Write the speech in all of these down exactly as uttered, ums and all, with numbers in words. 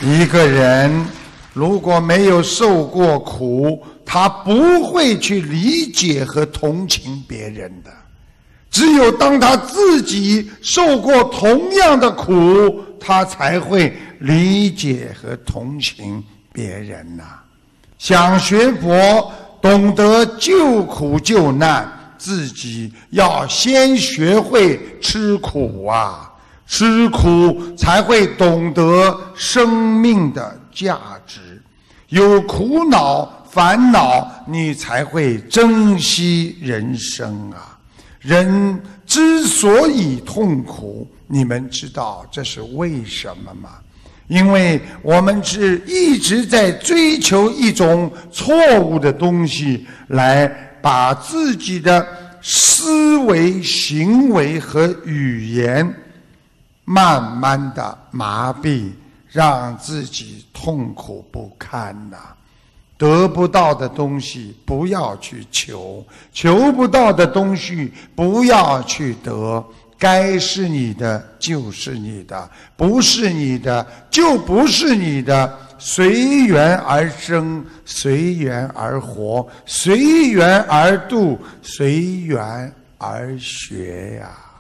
一个人如果没有受过苦，他不会去理解和同情别人的。只有当他自己受过同样的苦，他才会理解和同情别人呐、啊。想学佛，懂得救苦救难，自己要先学会吃苦啊，吃苦才会懂得生命的价值。有苦恼烦恼，你才会珍惜人生啊。人之所以痛苦，你们知道这是为什么吗？因为我们是一直在追求一种错误的东西，来把自己的思维、行为和语言慢慢的麻痹，让自己痛苦不堪呐、啊。得不到的东西不要去求，求不到的东西不要去得，该是你的就是你的，不是你的就不是你的，随缘而生，随缘而活，随缘而度，随缘而学呀、啊。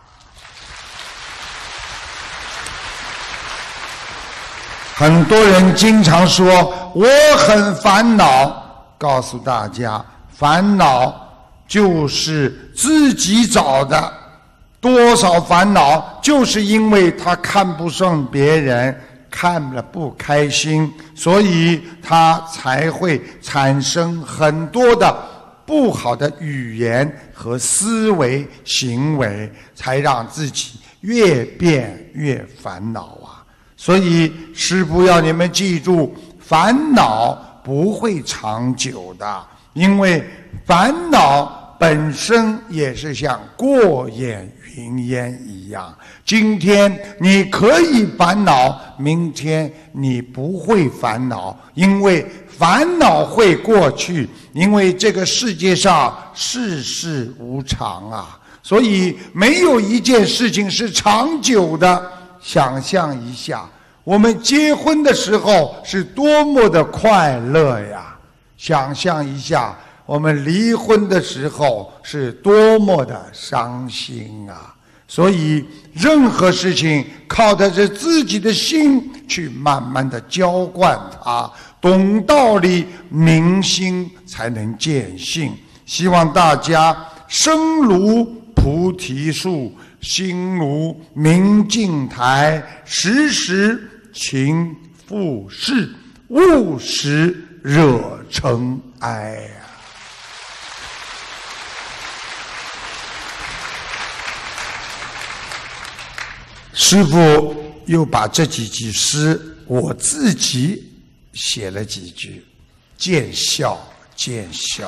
很多人经常说我很烦恼，告诉大家，烦恼就是自己找的。多少烦恼就是因为他看不上别人，看了不开心，所以他才会产生很多的不好的语言和思维行为，才让自己越变越烦恼啊。所以师父要你们记住，烦恼不会长久的，因为烦恼本身也是像过眼云烟一样，今天你可以烦恼，明天你不会烦恼，因为烦恼会过去，因为这个世界上世事无常啊，所以没有一件事情是长久的。想象一下，我们结婚的时候是多么的快乐呀！想象一下，我们离婚的时候是多么的伤心啊！所以任何事情靠的是自己的心去慢慢的浇灌它，懂道理明心才能见性。希望大家身如菩提树，心如明镜台，时时勤拂拭，勿使惹尘埃啊！师父又把这几句诗我自己写了几句，见笑见笑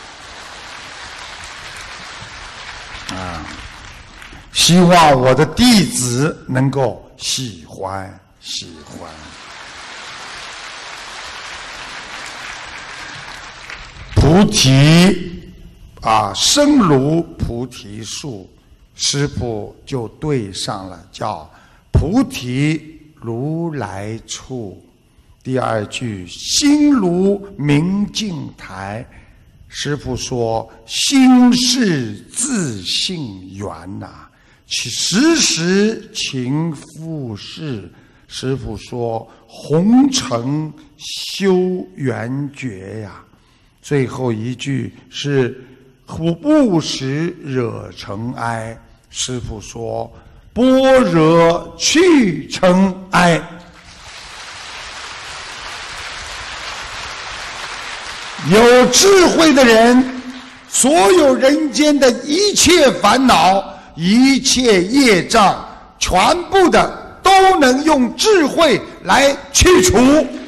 啊！希望我的弟子能够喜欢喜欢。菩提啊，身如菩提树，师父就对上了，叫菩提如来处。第二句心如明镜台，师父说心是自性缘呐、啊，时时勤拂拭。师父说红尘修缘觉呀。最后一句是不使惹尘埃。师父说般若去尘埃。有智慧的人，所有人间的一切烦恼、一切业障，全部的都能用智慧来去除。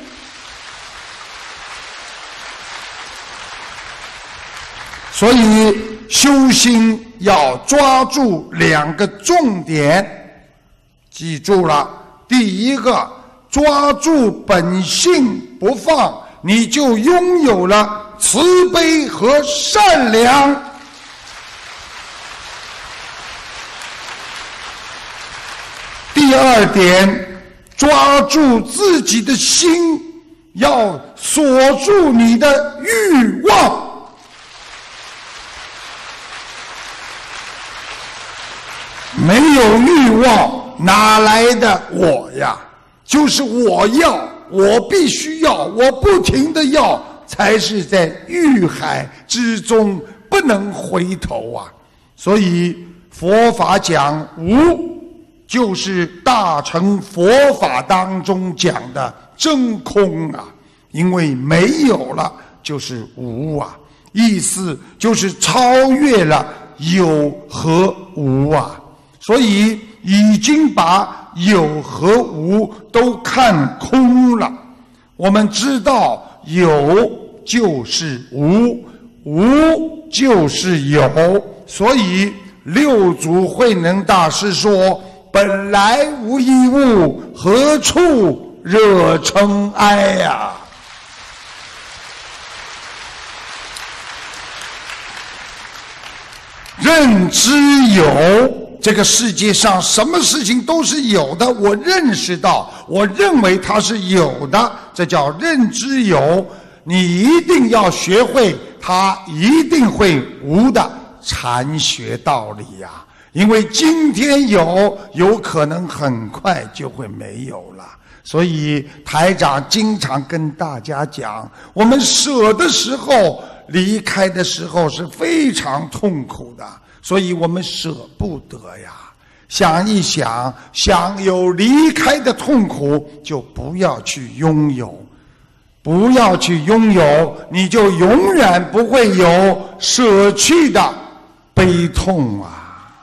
所以修心要抓住两个重点，记住了，第一个，抓住本性不放，你就拥有了慈悲和善良。第二点， 抓住自己的心，要锁住你的欲望。没有欲望，哪来的我呀？就是我要，我必须要，我不停的要，才是在欲海之中不能回头啊！所以佛法讲无，就是大乘佛法当中讲的真空啊，因为没有了就是无啊，意思就是超越了有和无啊。所以已经把有和无都看空了。我们知道有就是无，无就是有，所以六祖慧能大师说：本来无一物，何处惹尘埃呀？认知有，这个世界上什么事情都是有的，我认识到，我认为它是有的，这叫认知有。你一定要学会它一定会无的禅学道理呀、啊，因为今天有，有可能很快就会没有了。所以台长经常跟大家讲，我们舍的时候，离开的时候是非常痛苦的，所以我们舍不得呀。想一想，想有离开的痛苦，就不要去拥有，不要去拥有，你就永远不会有舍去的悲痛啊。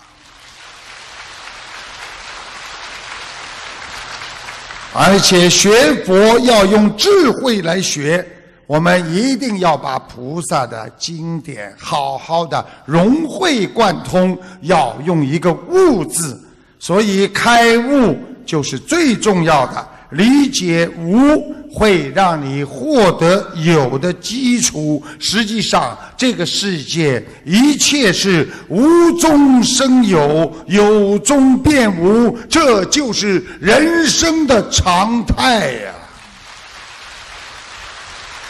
而且学佛要用智慧来学，我们一定要把菩萨的经典好好的融会贯通，要用一个悟字。所以开悟就是最重要的，理解无会让你获得有的基础。实际上这个世界一切是无中生有，有中变无，这就是人生的常态呀、啊。